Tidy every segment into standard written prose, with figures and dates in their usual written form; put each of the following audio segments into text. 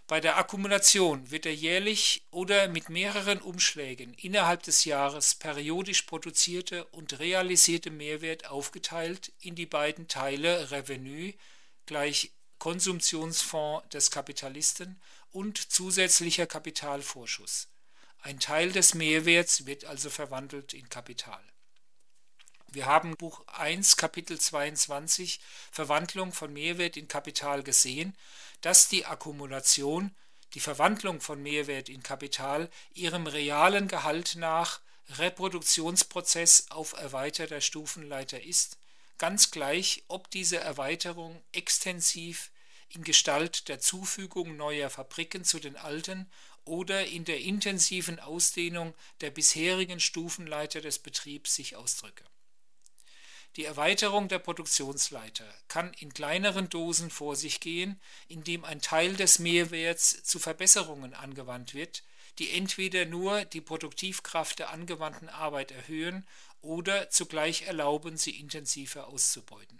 Bei der Akkumulation wird der jährlich oder mit mehreren Umschlägen innerhalb des Jahres periodisch produzierte und realisierte Mehrwert aufgeteilt in die beiden Teile Revenu gleich Konsumptionsfonds des Kapitalisten und zusätzlicher Kapitalvorschuss. Ein Teil des Mehrwerts wird also verwandelt in Kapital. Wir haben Buch 1, Kapitel 22, Verwandlung von Mehrwert in Kapital gesehen, dass die Akkumulation, die Verwandlung von Mehrwert in Kapital, ihrem realen Gehalt nach Reproduktionsprozess auf erweiterter Stufenleiter ist, ganz gleich, ob diese Erweiterung extensiv in Gestalt der Zufügung neuer Fabriken zu den alten oder in der intensiven Ausdehnung der bisherigen Stufenleiter des Betriebs sich ausdrücke. Die Erweiterung der Produktionsleiter kann in kleineren Dosen vor sich gehen, indem ein Teil des Mehrwerts zu Verbesserungen angewandt wird, die entweder nur die Produktivkraft der angewandten Arbeit erhöhen oder zugleich erlauben, sie intensiver auszubeuten.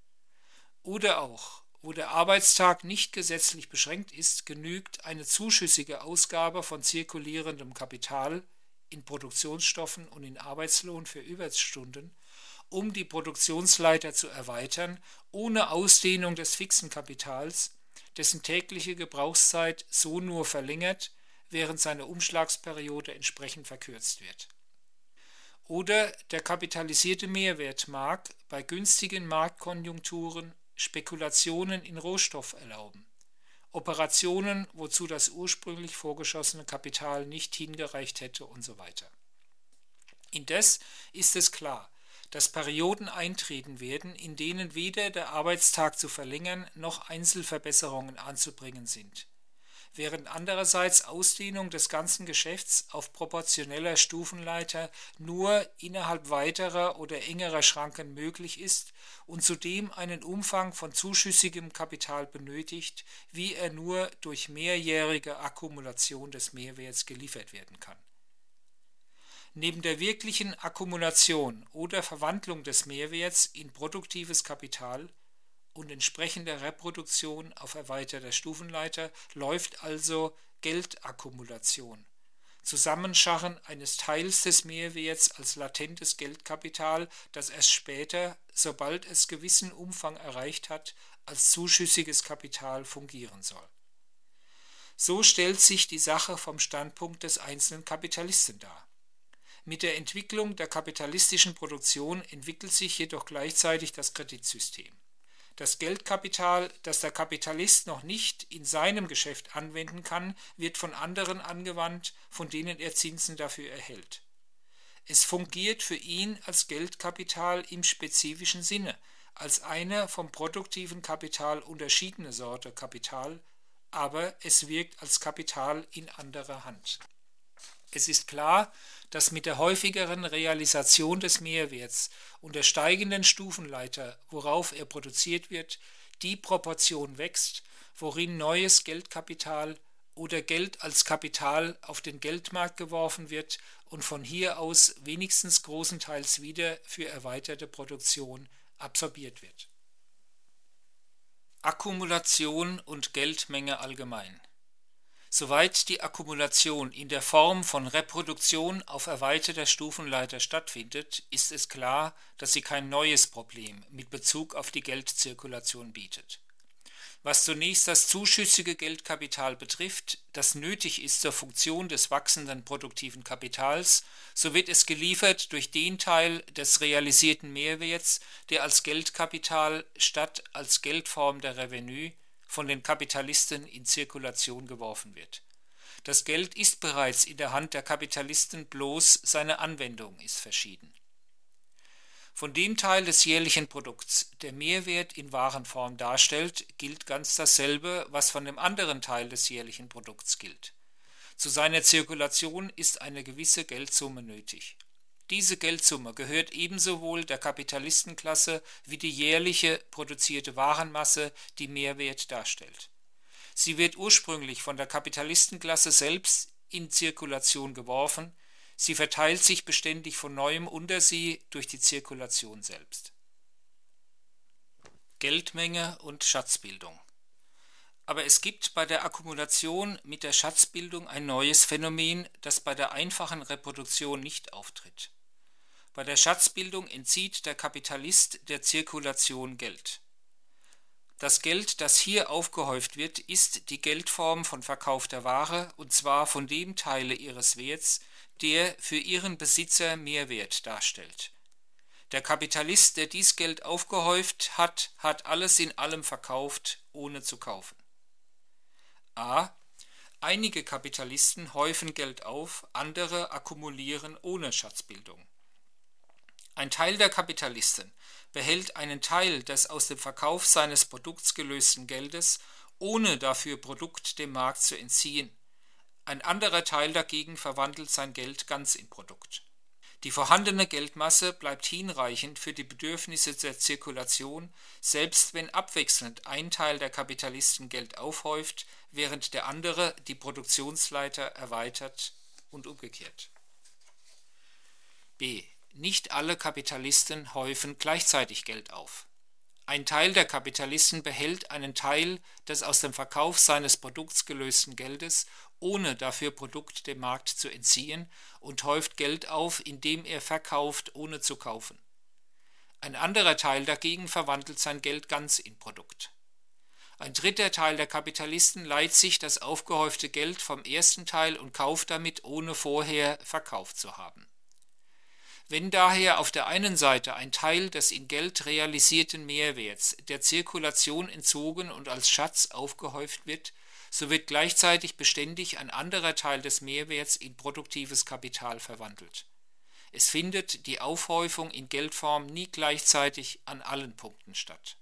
Oder auch, wo der Arbeitstag nicht gesetzlich beschränkt ist, genügt eine zuschüssige Ausgabe von zirkulierendem Kapital in Produktionsstoffen und in Arbeitslohn für Überstunden, um die Produktionsleiter zu erweitern, ohne Ausdehnung des fixen Kapitals, dessen tägliche Gebrauchszeit so nur verlängert, während seine Umschlagsperiode entsprechend verkürzt wird. Oder der kapitalisierte Mehrwert mag bei günstigen Marktkonjunkturen Spekulationen in Rohstoff erlauben, Operationen, wozu das ursprünglich vorgeschossene Kapital nicht hingereicht hätte und so weiter. Indes ist es klar, dass Perioden eintreten werden, in denen weder der Arbeitstag zu verlängern noch Einzelverbesserungen anzubringen sind, während andererseits Ausdehnung des ganzen Geschäfts auf proportioneller Stufenleiter nur innerhalb weiterer oder engerer Schranken möglich ist und zudem einen Umfang von zuschüssigem Kapital benötigt, wie er nur durch mehrjährige Akkumulation des Mehrwerts geliefert werden kann. Neben der wirklichen Akkumulation oder Verwandlung des Mehrwerts in produktives Kapital und entsprechender Reproduktion auf erweiterter Stufenleiter läuft also Geldakkumulation, Zusammenscharren eines Teils des Mehrwerts als latentes Geldkapital, das erst später, sobald es gewissen Umfang erreicht hat, als zuschüssiges Kapital fungieren soll. So stellt sich die Sache vom Standpunkt des einzelnen Kapitalisten dar. Mit der Entwicklung der kapitalistischen Produktion entwickelt sich jedoch gleichzeitig das Kreditsystem. Das Geldkapital, das der Kapitalist noch nicht in seinem Geschäft anwenden kann, wird von anderen angewandt, von denen er Zinsen dafür erhält. Es fungiert für ihn als Geldkapital im spezifischen Sinne, als eine vom produktiven Kapital unterschiedene Sorte Kapital, aber es wirkt als Kapital in anderer Hand. Es ist klar, dass mit der häufigeren Realisation des Mehrwerts und der steigenden Stufenleiter, worauf er produziert wird, die Proportion wächst, worin neues Geldkapital oder Geld als Kapital auf den Geldmarkt geworfen wird und von hier aus wenigstens großenteils wieder für erweiterte Produktion absorbiert wird. Akkumulation und Geldmenge allgemein. Soweit die Akkumulation in der Form von Reproduktion auf erweiterter Stufenleiter stattfindet, ist es klar, dass sie kein neues Problem mit Bezug auf die Geldzirkulation bietet. Was zunächst das zuschüssige Geldkapital betrifft, das nötig ist zur Funktion des wachsenden produktiven Kapitals, so wird es geliefert durch den Teil des realisierten Mehrwerts, der als Geldkapital statt als Geldform der Revenu von den Kapitalisten in Zirkulation geworfen wird. Das Geld ist bereits in der Hand der Kapitalisten, bloß seine Anwendung ist verschieden. Von dem Teil des jährlichen Produkts, der Mehrwert in Warenform darstellt, gilt ganz dasselbe, was von dem anderen Teil des jährlichen Produkts gilt. Zu seiner Zirkulation ist eine gewisse Geldsumme nötig. Diese Geldsumme gehört ebenso wohl der Kapitalistenklasse wie die jährliche produzierte Warenmasse, die Mehrwert darstellt. Sie wird ursprünglich von der Kapitalistenklasse selbst in Zirkulation geworfen, sie verteilt sich beständig von neuem unter sie durch die Zirkulation selbst. Geldmenge und Schatzbildung. Aber es gibt bei der Akkumulation mit der Schatzbildung ein neues Phänomen, das bei der einfachen Reproduktion nicht auftritt. Bei der Schatzbildung entzieht der Kapitalist der Zirkulation Geld. Das Geld, das hier aufgehäuft wird, ist die Geldform von verkaufter Ware, und zwar von dem Teile ihres Werts, der für ihren Besitzer Mehrwert darstellt. Der Kapitalist, der dies Geld aufgehäuft hat, hat alles in allem verkauft, ohne zu kaufen. A. Einige Kapitalisten häufen Geld auf, andere akkumulieren ohne Schatzbildung. Ein Teil der Kapitalisten behält einen Teil des aus dem Verkauf seines Produkts gelösten Geldes, ohne dafür Produkt dem Markt zu entziehen. Ein anderer Teil dagegen verwandelt sein Geld ganz in Produkt. Die vorhandene Geldmasse bleibt hinreichend für die Bedürfnisse der Zirkulation, selbst wenn abwechselnd ein Teil der Kapitalisten Geld aufhäuft, während der andere die Produktionsleiter erweitert und umgekehrt. B. Nicht alle Kapitalisten häufen gleichzeitig Geld auf. Ein Teil der Kapitalisten behält einen Teil des aus dem Verkauf seines Produkts gelösten Geldes, ohne dafür Produkt dem Markt zu entziehen, und häuft Geld auf, indem er verkauft, ohne zu kaufen. Ein anderer Teil dagegen verwandelt sein Geld ganz in Produkt. Ein dritter Teil der Kapitalisten leiht sich das aufgehäufte Geld vom ersten Teil und kauft damit, ohne vorher verkauft zu haben. Wenn daher auf der einen Seite ein Teil des in Geld realisierten Mehrwerts der Zirkulation entzogen und als Schatz aufgehäuft wird, so wird gleichzeitig beständig ein anderer Teil des Mehrwerts in produktives Kapital verwandelt. Es findet die Aufhäufung in Geldform nie gleichzeitig an allen Punkten statt.